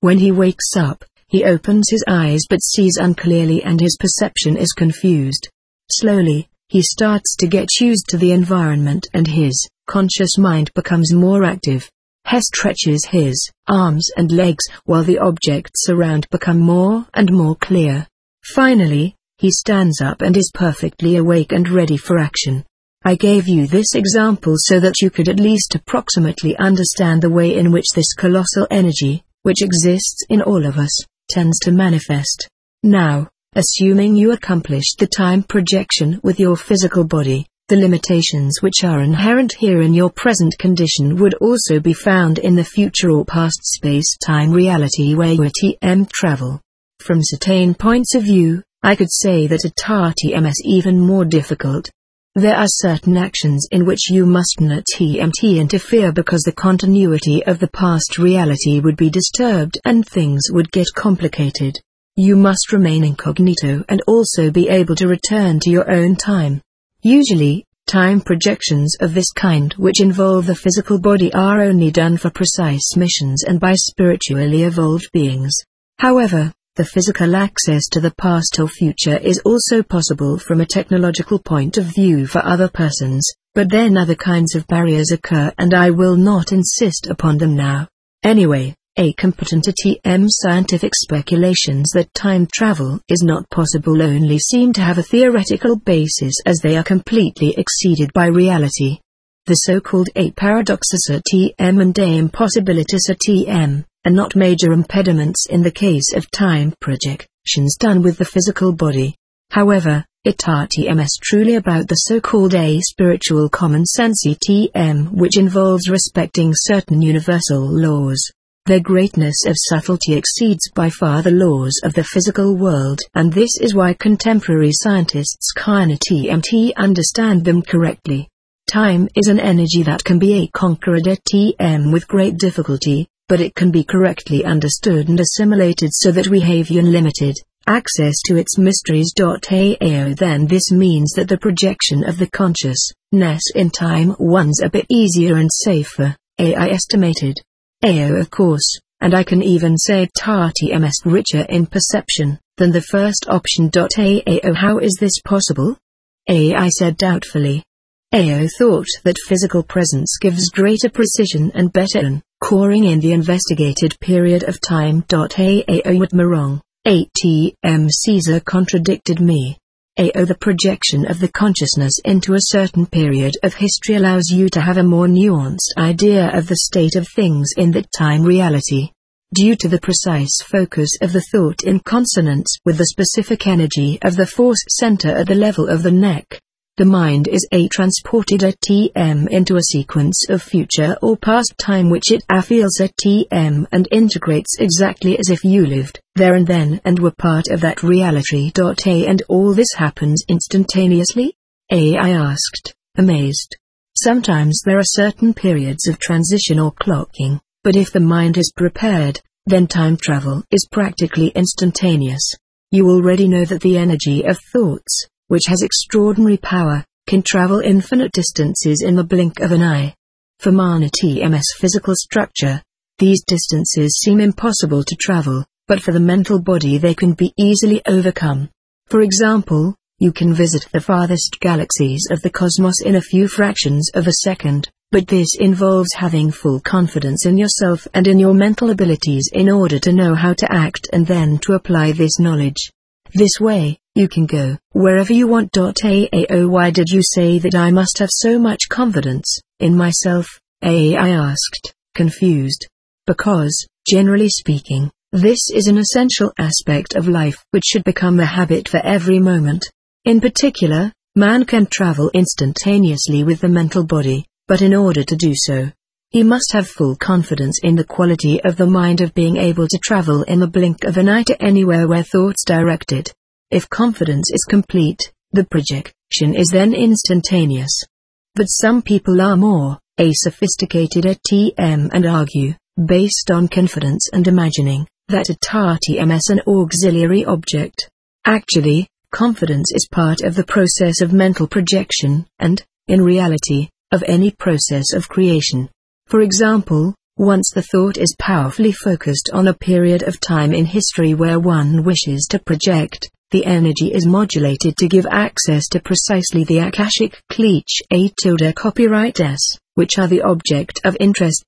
When he wakes up, he opens his eyes but sees unclearly and his perception is confused. Slowly, he starts to get used to the environment and his conscious mind becomes more active. He stretches his arms and legs while the objects around become more and more clear. Finally, he stands up and is perfectly awake and ready for action. I gave you this example so that you could at least approximately understand the way in which this colossal energy, which exists in all of us, tends to manifest. Now, assuming you accomplished the time projection with your physical body, the limitations which are inherent here in your present condition would also be found in the future or past space-time reality where you TM travel. From certain points of view, I could say that a TM is even more difficult. There are certain actions in which you must not TMT interfere because the continuity of the past reality would be disturbed and things would get complicated. You must remain incognito and also be able to return to your own time. Usually, time projections of this kind which involve the physical body are only done for precise missions and by spiritually evolved beings. However, the physical access to the past or future is also possible from a technological point of view for other persons, but then other kinds of barriers occur and I will not insist upon them now. Anyway, a competent TM scientific speculations that time travel is not possible only seem to have a theoretical basis as they are completely exceeded by reality. The so-called a paradoxes TM and a impossibilities TM are not major impediments in the case of time projections done with the physical body. However, TM is truly about the so-called a spiritual common sense TM which involves respecting certain universal laws. Their greatness of subtlety exceeds by far the laws of the physical world, and this is why contemporary scientists cannot TMT understand them correctly. Time is an energy that can be conquered at TM with great difficulty, but it can be correctly understood and assimilated so that we have unlimited access to its mysteries. AO then this means that the projection of the consciousness in time one's a bit easier and safer, I estimated. AO of course, and I can even say TM is richer in perception than the first option. AO how is this possible? I said doubtfully. AO thought that physical presence gives greater precision and better coring in the investigated period of time. AO was wrong. TM Caesar contradicted me. AO the projection of the consciousness into a certain period of history allows you to have a more nuanced idea of the state of things in that time reality. Due to the precise focus of the thought in consonance with the specific energy of the force center at the level of the neck, the mind is transported at TM into a sequence of future or past time which it feels at TM and integrates exactly as if you lived there and then and were part of that reality. And all this happens instantaneously? I asked, amazed. Sometimes there are certain periods of transition or clocking, but if the mind is prepared, then time travel is practically instantaneous. You already know that the energy of thoughts, which has extraordinary power, can travel infinite distances in the blink of an eye. For Mana TM's physical structure, these distances seem impossible to travel, but for the mental body they can be easily overcome. For example, you can visit the farthest galaxies of the cosmos in a few fractions of a second, but this involves having full confidence in yourself and in your mental abilities in order to know how to act and then to apply this knowledge. This way, you can go wherever you want. AO why did you say that I must have so much confidence in myself? I asked, confused. Because, generally speaking, this is an essential aspect of life which should become a habit for every moment. In particular, man can travel instantaneously with the mental body, but in order to do so, he must have full confidence in the quality of the mind of being able to travel in the blink of an eye to anywhere where thoughts direct it. If confidence is complete, the projection is then instantaneous. But some people are more sophisticated at TM and argue, based on confidence and imagining, that a TM is an auxiliary object. Actually, confidence is part of the process of mental projection and, in reality, of any process of creation. For example, Once the thought is powerfully focused on a period of time in history where one wishes to project, the energy is modulated to give access to precisely the Akashic Cleach copyright S, which are the object of interest.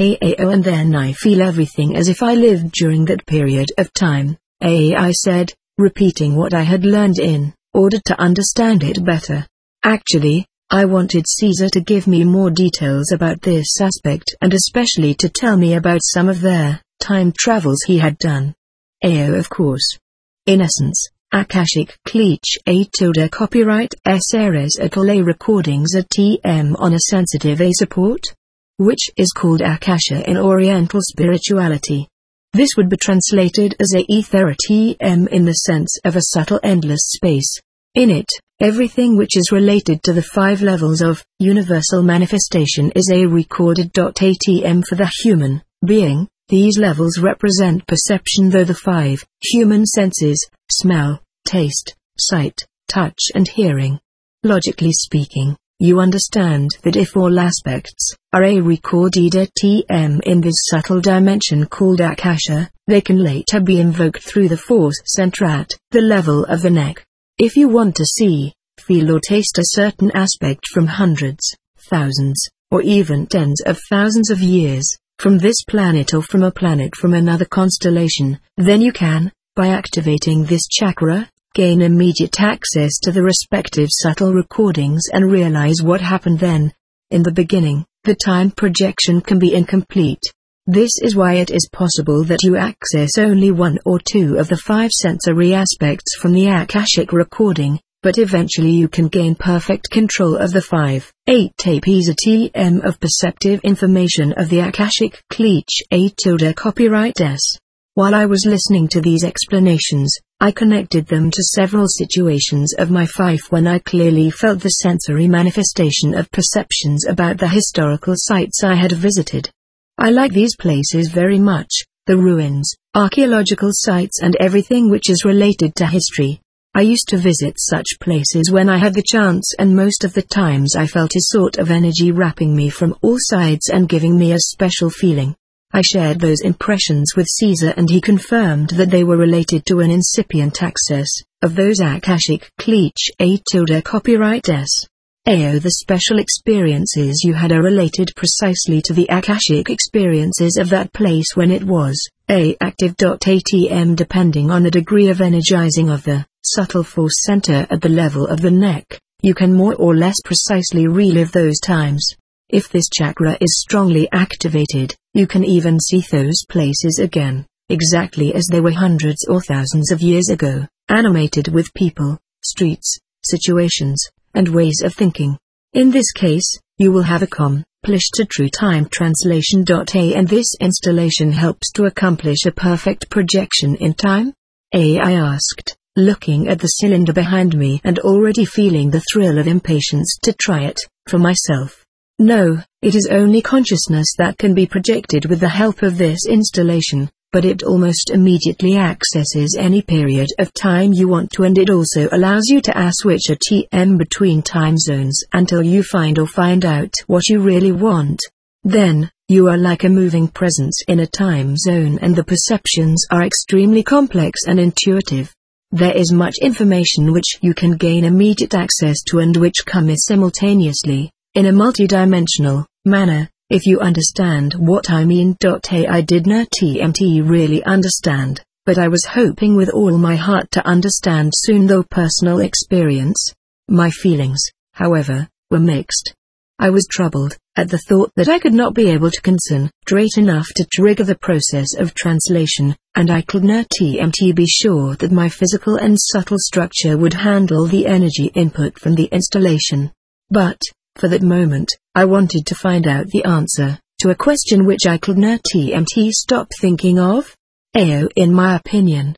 AO and then I feel everything as if I lived during that period of time, I said, repeating what I had learned in order to understand it better. Actually, I wanted Caesar to give me more details about this aspect and especially to tell me about some of their time travels he had done. AO, of course. In essence, Akashic Cleach copyright S Ares at all A recordings at TM on a sensitive A support, which is called Akasha in Oriental spirituality. This would be translated as a ether at TM in the sense of a subtle endless space. In it, everything which is related to the 5 levels of universal manifestation is a recorded. ATM for the human being. These levels represent perception, though the 5 human senses, smell, taste, sight, touch and hearing. Logically speaking, you understand that if all aspects are a recorded at TM in this subtle dimension called Akasha, they can later be invoked through the force center at the level of the neck. If you want to see, feel or taste a certain aspect from hundreds, thousands, or even tens of thousands of years, from this planet or from a planet from another constellation, then you can, by activating this chakra, gain immediate access to the respective subtle recordings and realize what happened then. In the beginning, the time projection can be incomplete. This is why it is possible that you access only 1 or 2 of the 5 sensory aspects from the Akashic recording, but eventually you can gain perfect control of the 5, 8 tapes at TM of perceptive information of the Akashic Cleach copyright S. While I was listening to these explanations, I connected them to several situations of my life when I clearly felt the sensory manifestation of perceptions about the historical sites I had visited. I like these places very much, the ruins, archaeological sites and everything which is related to history. I used to visit such places when I had the chance, and most of the times I felt a sort of energy wrapping me from all sides and giving me a special feeling. I shared those impressions with Caesar and he confirmed that they were related to an incipient access of those Akashic Cleach copyright S. AO. The special experiences you had are related precisely to the Akashic experiences of that place when it was active. ATM depending on the degree of energizing of the subtle force center at the level of the neck, you can more or less precisely relive those times. If this chakra is strongly activated, you can even see those places again, exactly as they were hundreds or thousands of years ago, animated with people, streets, situations, and ways of thinking. In this case, you will have accomplished a true time translation. And this installation helps to accomplish a perfect projection in time? I asked, looking at the cylinder behind me and already feeling the thrill of impatience to try it, for myself. No, it is only consciousness that can be projected with the help of this installation, but it almost immediately accesses any period of time you want to, and it also allows you to switch a TM between time zones until you find out what you really want. Then, you are like a moving presence in a time zone and the perceptions are extremely complex and intuitive. There is much information which you can gain immediate access to and which comes simultaneously, in a multidimensional manner, if you understand what I mean. I did not really understand, but I was hoping with all my heart to understand soon through personal experience. My feelings, however, were mixed. I was troubled at the thought that I could not be able to concentrate enough to trigger the process of translation, and I could not be sure that my physical and subtle structure would handle the energy input from the installation. But, for that moment, I wanted to find out the answer to a question which I could not stop thinking of. In my opinion,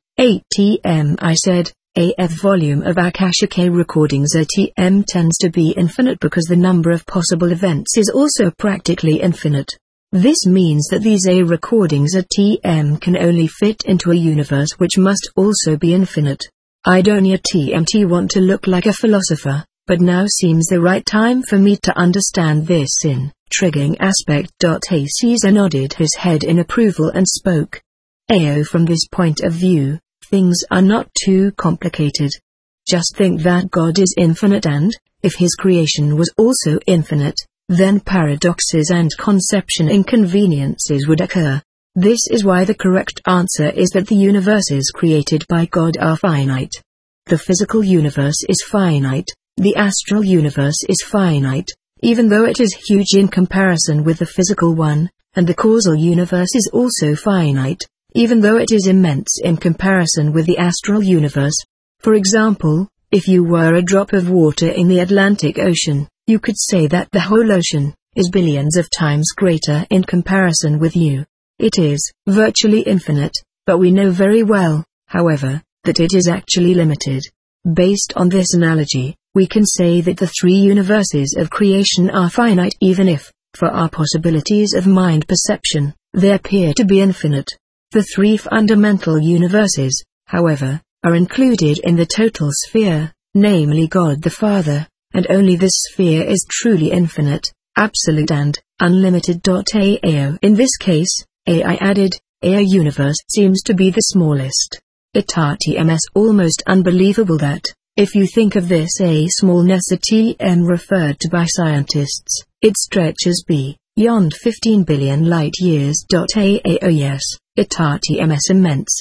ATM, I said, AF volume of Akashic recordings ATM tends to be infinite because the number of possible events is also practically infinite. This means that these A recordings ATM can only fit into a universe which must also be infinite. I don't want to look like a philosopher, but now seems the right time for me to understand this intriguing aspect. Caesar nodded his head in approval and spoke. From this point of view, things are not too complicated. Just think that God is infinite, and, if his creation was also infinite, then paradoxes and conception inconveniences would occur. This is why the correct answer is that the universes created by God are finite. The physical universe is finite, the astral universe is finite, even though it is huge in comparison with the physical one, and the causal universe is also finite, even though it is immense in comparison with the astral universe. For example, if you were a drop of water in the Atlantic Ocean, you could say that the whole ocean is billions of times greater in comparison with you. It is virtually infinite, but we know very well, however, that it is actually limited. Based on this analogy, we can say that the three universes of creation are finite, even if, for our possibilities of mind perception, they appear to be infinite. The three fundamental universes, however, are included in the total sphere, namely God the Father, and only this sphere is truly infinite, absolute and unlimited. In this case, I added, a universe seems to be the smallest. It almost unbelievable that, if you think of this a smallness referred to by scientists, it stretches beyond 15 billion light-years. Yes, it immense,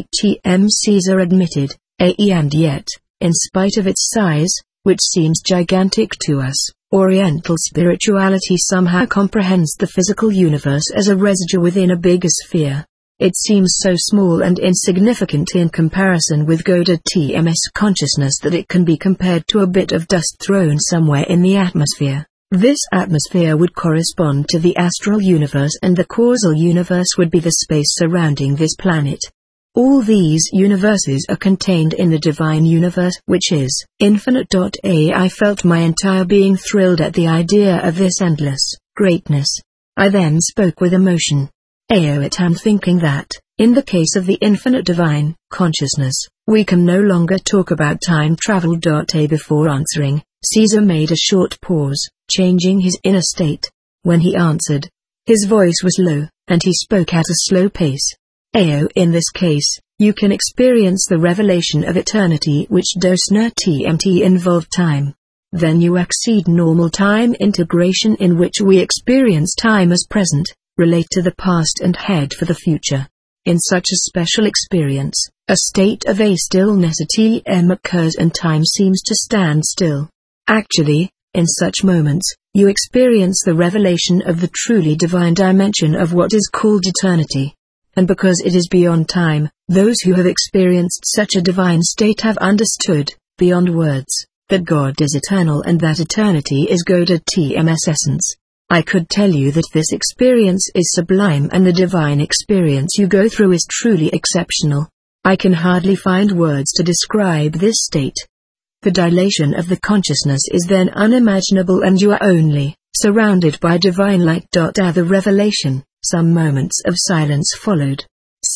Caesar admitted, and yet, in spite of its size, which seems gigantic to us, Oriental spirituality somehow comprehends the physical universe as a residue within a bigger sphere. It seems so small and insignificant in comparison with God's consciousness that it can be compared to a bit of dust thrown somewhere in the atmosphere. This atmosphere would correspond to the astral universe, and the causal universe would be the space surrounding this planet. All these universes are contained in the divine universe, which is infinite. I felt my entire being thrilled at the idea of this endless greatness. I then spoke with emotion. I'm thinking that, in the case of the infinite divine consciousness, we can no longer talk about time travel. Before answering, Caesar made a short pause, changing his inner state. When he answered, his voice was low, and he spoke at a slow pace. In this case, you can experience the revelation of eternity, which does not involve time. Then you exceed normal time integration, in which we experience time as present, relate to the past and head for the future. In such a special experience, a state of a stillness occurs and time seems to stand still. Actually, in such moments, you experience the revelation of the truly divine dimension of what is called eternity. And because it is beyond time, those who have experienced such a divine state have understood, beyond words, that God is eternal and that eternity is God's essence. I could tell you that this experience is sublime and the divine experience you go through is truly exceptional. I can hardly find words to describe this state. The dilation of the consciousness is then unimaginable, and you are only surrounded by divine light. The revelation. Some moments of silence followed.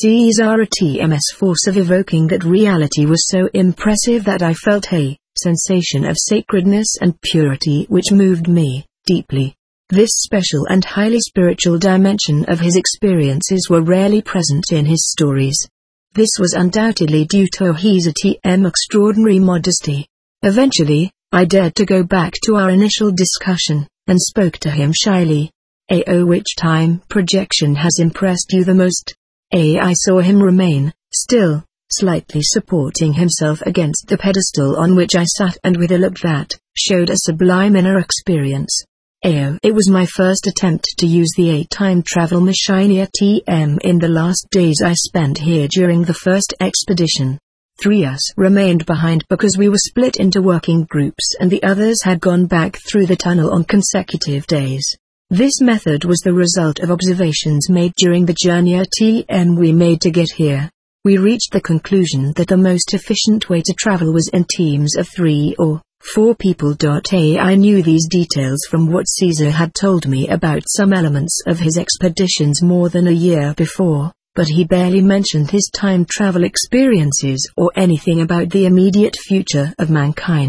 Caesar's force of evoking that reality was so impressive that I felt a sensation of sacredness and purity which moved me deeply. This special and highly spiritual dimension of his experiences were rarely present in his stories. This was undoubtedly due to his extraordinary modesty. Eventually, I dared to go back to our initial discussion, and spoke to him shyly. Which time projection has impressed you the most? I saw him remain still, slightly supporting himself against the pedestal on which I sat, and with a look that showed a sublime inner experience. It was my first attempt to use the time travel machine in the last days I spent here during the first expedition. 3 of us remained behind because we were split into working groups, and the others had gone back through the tunnel on consecutive days. This method was the result of observations made during the journey we made to get here. We reached the conclusion that the most efficient way to travel was in teams of 3 or 4 people. I knew these details from what Caesar had told me about some elements of his expeditions more than a year before, but he barely mentioned his time travel experiences or anything about the immediate future of mankind.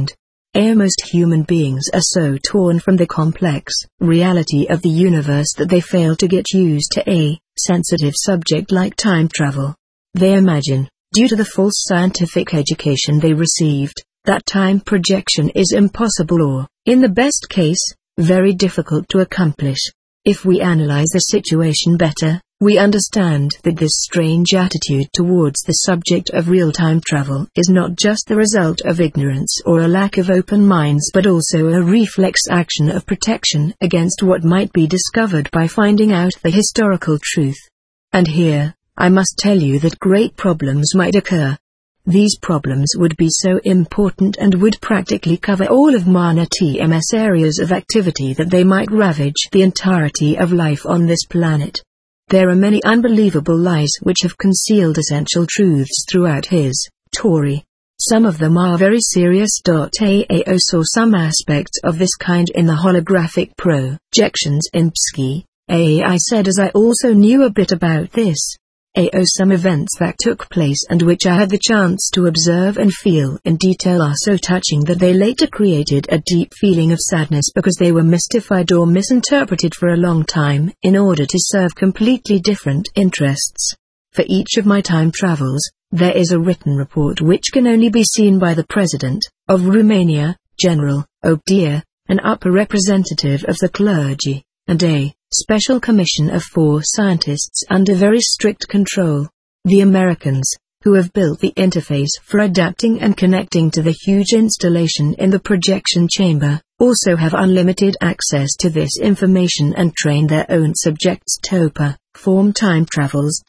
Most human beings are so torn from the complex reality of the universe that they fail to get used to a sensitive subject like time travel. They imagine, due to the false scientific education they received, that time projection is impossible or, in the best case, very difficult to accomplish. If we analyze the situation better, we understand that this strange attitude towards the subject of real-time travel is not just the result of ignorance or a lack of open minds but also a reflex action of protection against what might be discovered by finding out the historical truth. And here, I must tell you that great problems might occur. These problems would be so important and would practically cover all of Mana TMS areas of activity that they might ravage the entirety of life on this planet. There are many unbelievable lies which have concealed essential truths throughout his Tory. Some of them are very serious. AAO saw some aspects of this kind in the holographic projections in Psky. I said as I also knew a bit about this. Some events that took place and which I had the chance to observe and feel in detail are so touching that they later created a deep feeling of sadness because they were mystified or misinterpreted for a long time in order to serve completely different interests. For each of my time travels, there is a written report which can only be seen by the President of Romania, General Obdia, an upper representative of the clergy, and a special commission of 4 scientists under very strict control. The Americans, who have built the interface for adapting and connecting to the huge installation in the projection chamber, also have unlimited access to this information and train their own subjects to perform time travels.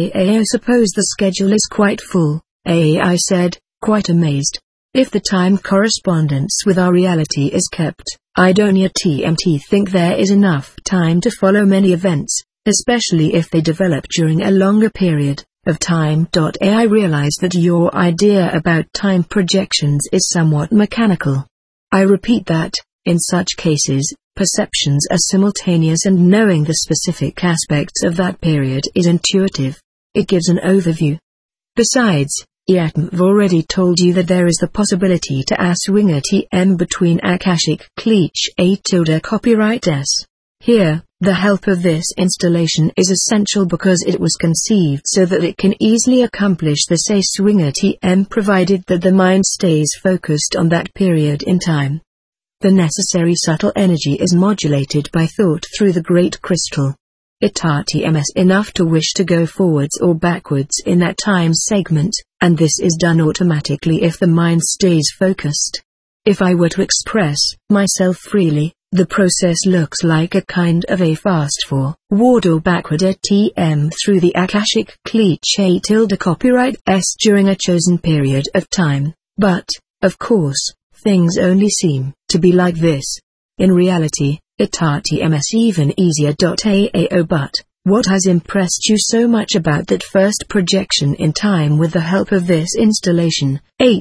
I suppose the schedule is quite full, I said, quite amazed. If the time correspondence with our reality is kept, I don't TMT think there is enough time to follow many events, especially if they develop during a longer period of time. I realize that your idea about time projections is somewhat mechanical. I repeat that, in such cases, perceptions are simultaneous and knowing the specific aspects of that period is intuitive. It gives an overview. Besides, I've already told you that there is the possibility to swing TM between Akashic Cleach copyright S. Here, the help of this installation is essential because it was conceived so that it can easily accomplish the say swinger TM provided that the mind stays focused on that period in time. The necessary subtle energy is modulated by thought through the great crystal. It TMS enough to wish to go forwards or backwards in that time segment, and this is done automatically if the mind stays focused. If I were to express myself freely, the process looks like a kind of a fast forward or backward TM through the Akashic Cleach copyright S during a chosen period of time, but, of course, things only seem to be like this. In reality, it TMS even easier. But, what has impressed you so much about that first projection in time with the help of this installation?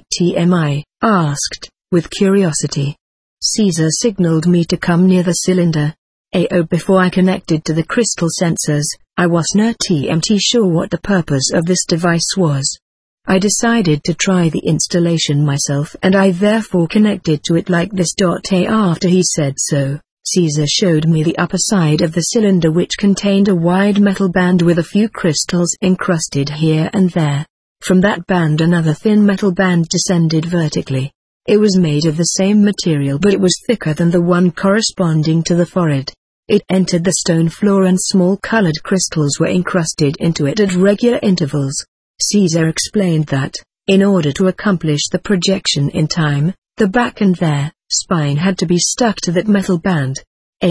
I asked, with curiosity. Caesar signaled me to come near the cylinder. Before I connected to the crystal sensors, I wasn't TMT sure what the purpose of this device was. I decided to try the installation myself and I therefore connected to it like this. After he said so, Caesar showed me the upper side of the cylinder which contained a wide metal band with a few crystals encrusted here and there. From that band another thin metal band descended vertically. It was made of the same material but it was thicker than the one corresponding to the forehead. It entered the stone floor and small colored crystals were encrusted into it at regular intervals. Caesar explained that, in order to accomplish the projection in time, the back and their spine had to be stuck to that metal band.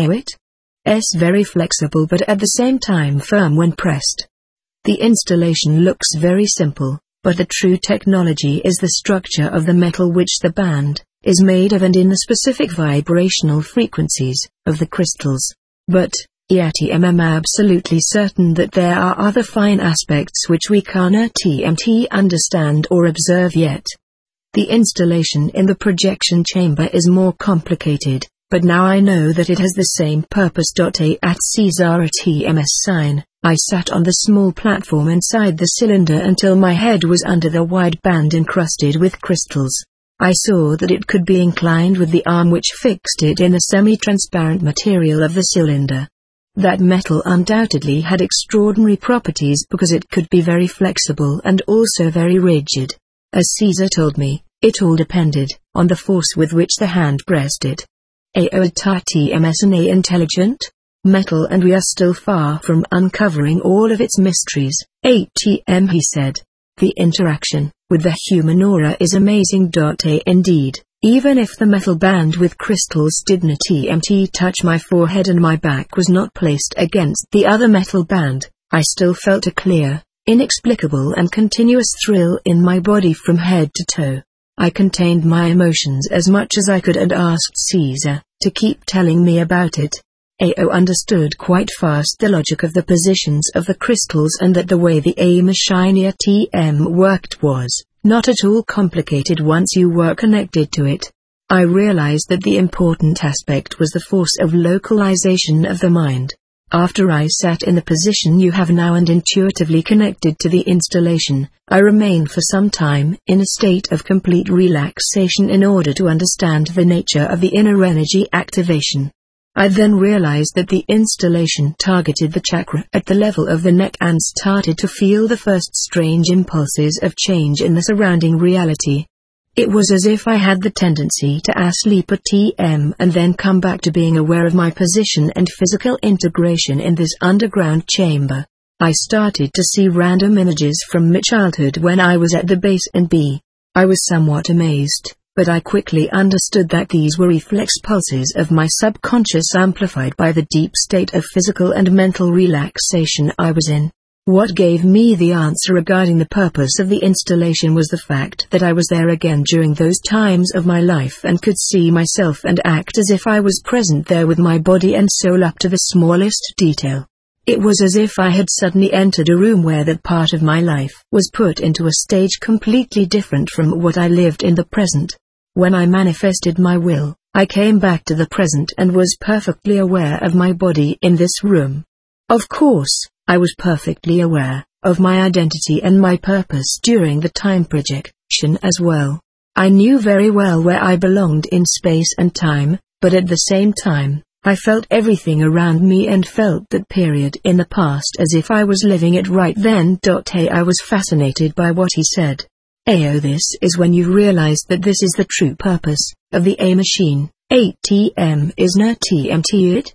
It's very flexible but at the same time firm when pressed. The installation looks very simple, but the true technology is the structure of the metal which the band is made of and in the specific vibrational frequencies of the crystals. But, I'm absolutely certain that there are other fine aspects which we can't TMT understand or observe yet. The installation in the projection chamber is more complicated, but now I know that it has the same purpose. At Caesar TMS sign, I sat on the small platform inside the cylinder until my head was under the wide band encrusted with crystals. I saw that it could be inclined with the arm which fixed it in the semi-transparent material of the cylinder. That metal undoubtedly had extraordinary properties because it could be very flexible and also very rigid. As Caesar told me, it all depended on the force with which the hand pressed it. AOTMS an intelligent metal, and we are still far from uncovering all of its mysteries. ATM, he said. The interaction with the human aura is amazing. Indeed, even if the metal band with crystals did not touch my forehead and my back was not placed against the other metal band, I still felt a clear, inexplicable and continuous thrill in my body from head to toe. I contained my emotions as much as I could and asked Caesar to keep telling me about it. AO understood quite fast the logic of the positions of the crystals and that the way the machine TM worked was not at all complicated once you were connected to it. I realized that the important aspect was the force of localization of the mind. After I sat in the position you have now and intuitively connected to the installation, I remained for some time in a state of complete relaxation in order to understand the nature of the inner energy activation. I then realized that the installation targeted the chakra at the level of the neck and started to feel the first strange impulses of change in the surrounding reality. It was as if I had the tendency to sleep at TM and then come back to being aware of my position and physical integration in this underground chamber. I started to see random images from my childhood when I was at the base and B. I was somewhat amazed, but I quickly understood that these were reflex pulses of my subconscious amplified by the deep state of physical and mental relaxation I was in. What gave me the answer regarding the purpose of the installation was the fact that I was there again during those times of my life and could see myself and act as if I was present there with my body and soul up to the smallest detail. It was as if I had suddenly entered a room where that part of my life was put into a stage completely different from what I lived in the present. When I manifested my will, I came back to the present and was perfectly aware of my body in this room. Of course, I was perfectly aware of my identity and my purpose during the time projection as well. I knew very well where I belonged in space and time, but at the same time, I felt everything around me and felt that period in the past as if I was living it right then. I was fascinated by what he said. This is when you realize that this is the true purpose of the machine. ATM is not TMT it?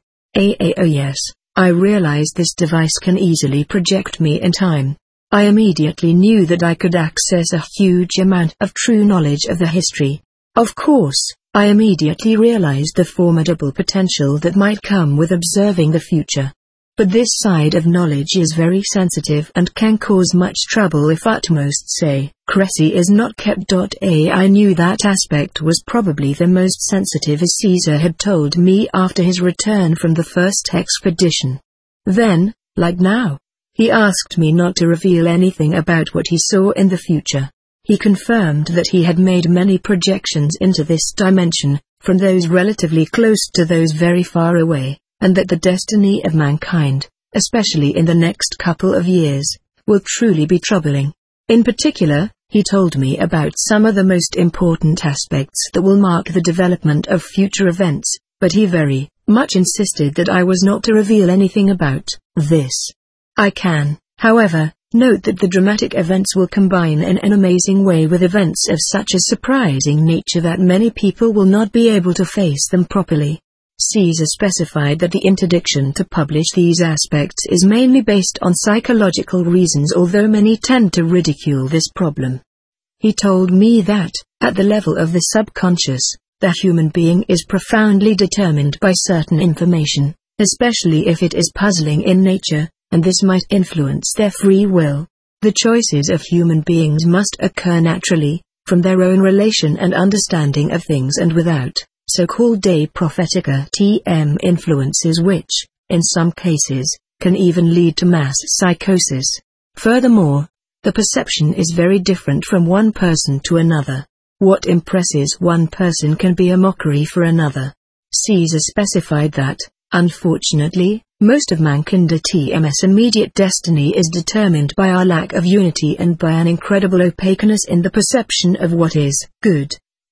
Yes. I realized this device can easily project me in time. I immediately knew that I could access a huge amount of true knowledge of the history. Of course, I immediately realized the formidable potential that might come with observing the future. But this side of knowledge is very sensitive and can cause much trouble if utmost secrecy is not kept. I knew that aspect was probably the most sensitive, as Caesar had told me after his return from the first expedition. Then, like now, he asked me not to reveal anything about what he saw in the future. He confirmed that he had made many projections into this dimension, from those relatively close to those very far away, and that the destiny of mankind, especially in the next couple of years, will truly be troubling. In particular, he told me about some of the most important aspects that will mark the development of future events, but he very much insisted that I was not to reveal anything about this. I can, however, note that the dramatic events will combine in an amazing way with events of such a surprising nature that many people will not be able to face them properly. Caesar specified that the interdiction to publish these aspects is mainly based on psychological reasons, although many tend to ridicule this problem. He told me that, at the level of the subconscious, the human being is profoundly determined by certain information, especially if it is puzzling in nature, and this might influence their free will. The choices of human beings must occur naturally, from their own relation and understanding of things and without so-called de prophetica TM influences which, in some cases, can even lead to mass psychosis. Furthermore, the perception is very different from one person to another. What impresses one person can be a mockery for another. Caesar specified that, unfortunately, most of mankind's immediate destiny is determined by our lack of unity and by an incredible opaqueness in the perception of what is good.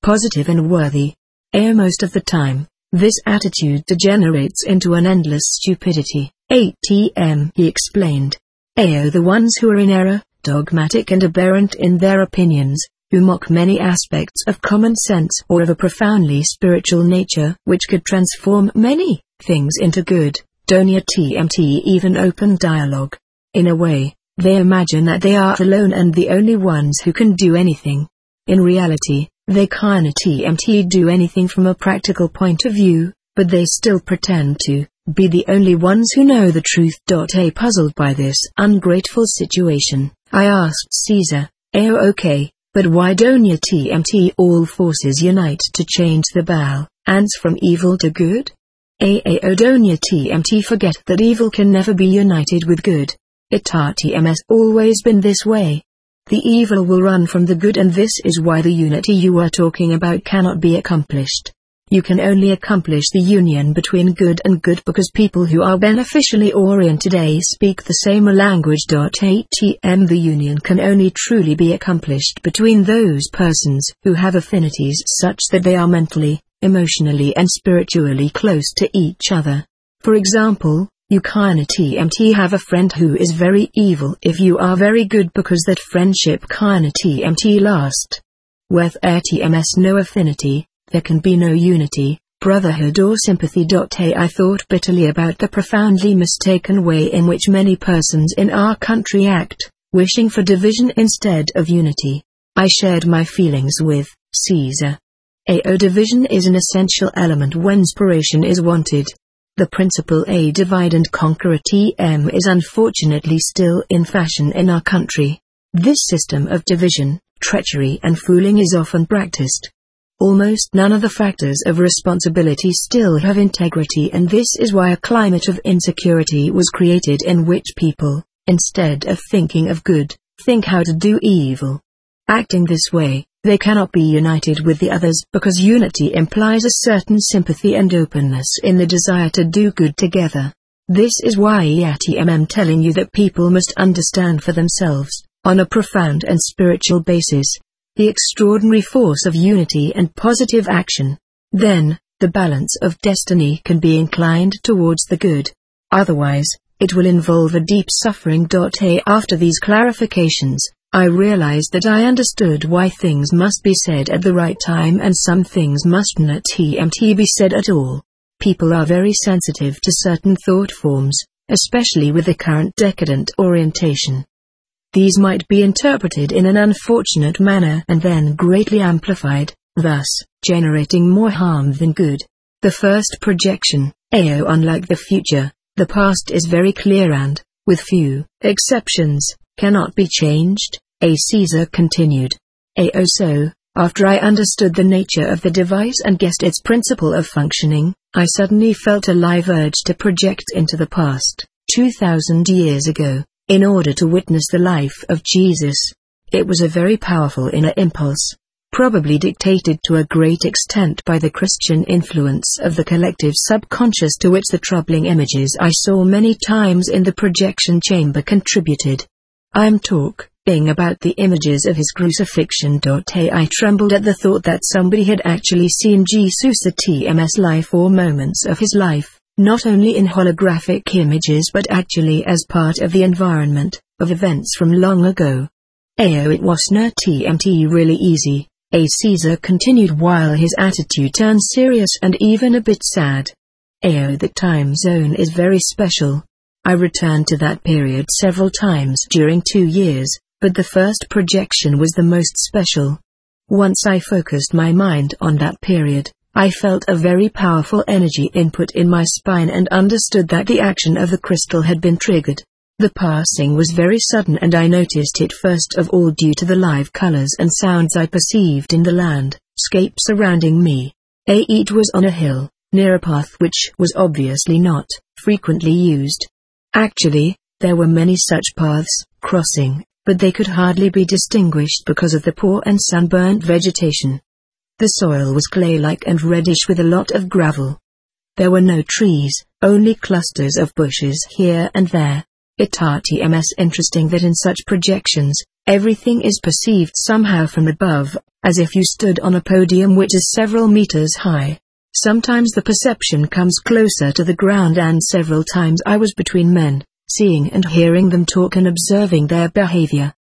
positive and worthy. Most of the time, this attitude degenerates into an endless stupidity. ATM, he explained. The ones who are in error, dogmatic and aberrant in their opinions, who mock many aspects of common sense or of a profoundly spiritual nature which could transform many things into good. Donya TMT even open dialogue. In a way, they imagine that they are alone and the only ones who can do anything. In reality, they can't TMT do anything from a practical point of view, but they still pretend to be the only ones who know the truth. Puzzled by this ungrateful situation, I asked Caesar, okay, but why don't you TMT all forces unite to change the balance from evil to good? Don't you TMT forget that evil can never be united with good. It TMS always been this way. The evil will run from the good, and this is why the unity you are talking about cannot be accomplished. You can only accomplish the union between good and good because people who are beneficially oriented speak the same language. ATM The union can only truly be accomplished between those persons who have affinities such that they are mentally, emotionally and spiritually close to each other. For example, you can't TMT have a friend who is very evil if you are very good, because that friendship can't TMT last. With TMS no affinity, there can be no unity, brotherhood or sympathy. I thought bitterly about the profoundly mistaken way in which many persons in our country act, wishing for division instead of unity. I shared my feelings with Caesar. Division is an essential element when inspiration is wanted. The principle divide and conquer TM is unfortunately still in fashion in our country. This system of division, treachery and fooling is often practiced. Almost none of the factors of responsibility still have integrity, and this is why a climate of insecurity was created in which people, instead of thinking of good, think how to do evil. Acting this way, they cannot be united with the others because unity implies a certain sympathy and openness in the desire to do good together. This is why I'm telling you that people must understand for themselves, on a profound and spiritual basis, the extraordinary force of unity and positive action. Then, the balance of destiny can be inclined towards the good. Otherwise, it will involve a deep suffering. After these clarifications, I realized that I understood why things must be said at the right time and some things must not TMT be said at all. People are very sensitive to certain thought forms, especially with the current decadent orientation. These might be interpreted in an unfortunate manner and then greatly amplified, thus generating more harm than good. The first projection, unlike the future, the past is very clear and, with few exceptions, cannot be changed. Caesar continued. So, after I understood the nature of the device and guessed its principle of functioning, I suddenly felt a live urge to project into the past, 2,000 years ago, in order to witness the life of Jesus. It was a very powerful inner impulse, probably dictated to a great extent by the Christian influence of the collective subconscious to which the troubling images I saw many times in the projection chamber contributed. I'm talking about the images of his crucifixion. I trembled at the thought that somebody had actually seen Jesus at TMS life or moments of his life, not only in holographic images but actually as part of the environment, of events from long ago. It was not TMT really easy, Caesar continued while his attitude turned serious and even a bit sad. The time zone is very special. I returned to that period several times during 2 years, but the first projection was the most special. Once I focused my mind on that period, I felt a very powerful energy input in my spine and understood that the action of the crystal had been triggered. The passing was very sudden and I noticed it first of all due to the live colors and sounds I perceived in the landscape surrounding me. It was on a hill, near a path which was obviously not frequently used. Actually, there were many such paths crossing, but they could hardly be distinguished because of the poor and sunburnt vegetation. The soil was clay-like and reddish with a lot of gravel. There were no trees, only clusters of bushes here and there. It's interesting that in such projections, Everything is perceived somehow from above, as if you stood on a podium which is several meters high. Sometimes the perception comes closer to the ground, and several times I was between men, seeing and hearing them talk and observing their behavior.